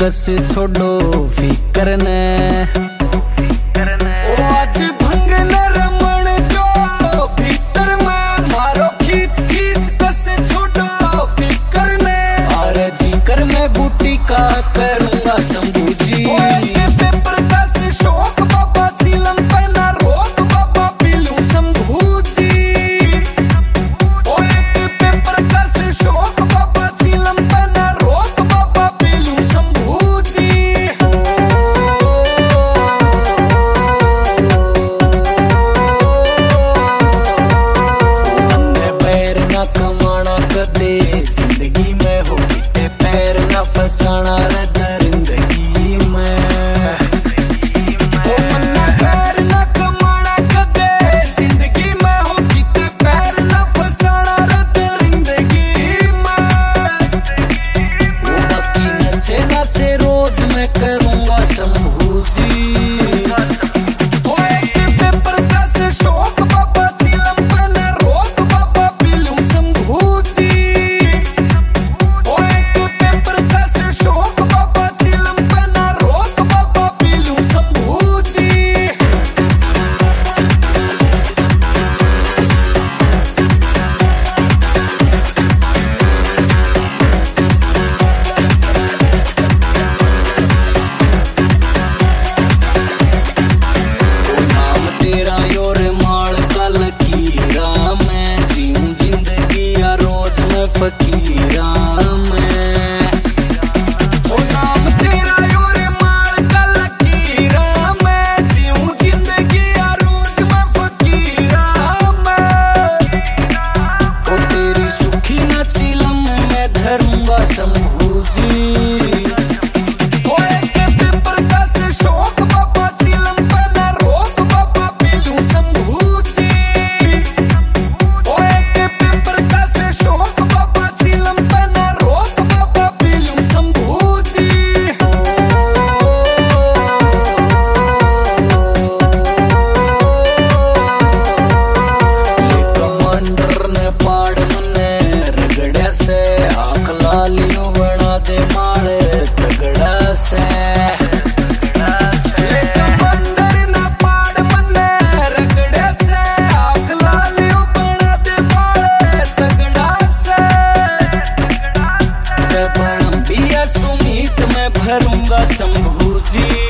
कसे छोड़ो फिकर ने आज भंग न रमण जो भीतर में मारो खींच खींच कसे छोड़ो फिकर ने। अरे जिक्र में बूटी का करूंगा शंभू जी। पेपर का से शौक बाबा चिलम पे ना रोक बाबा पीलू शंभू जी। पेपर का से शौक बाबा चिलम पे ना रोक बाबा पीलू शंभू जी। पैर न कमाना कदे जिंदगी में हो किते पैर न फसाना रे दरिंदगी में। पैर न कमाना कदे जिंदगी में हो किते पैर न फसाना रे दरिंदगी में। बाकी नशे नशे रोज मैं करूंगा शंभू जी। पेपर का से शौक बाबा चिलम पे ना रोक बाबा पीलू शंभू जी। पेपर का से शौक बाबा चिलम पे ना रोक बाबा पीलू शंभू जी। नाम तेरा योर माल का लकीरा मैं जीऊं जिंदगी या रोज मैं फकीरा मैं। नाम तेरा योर माल का लकीरा मैं जीऊं जिंदगी या रोज मैं फकीरा मैं। तेरी सुखी न चिलम मैं धरूंगा शंभू जी। पेपर का से शौक बाबा चिलम पे ना रोक बाबा पीलू शंभू जी। पेपर का से शौक बाबा चिलम पे ना रोक बाबा पीलू शंभू जी। कमांडर ने पाड़ मने रगड़ा से आंख लालियों बना दे मारे तगड़ा से। कमांडर न पाड़ मने रगड़े से आंख लालियों बना दे मारे तगड़ा से। बनबिया सुमीत मैं भरूंगा शंभू जी।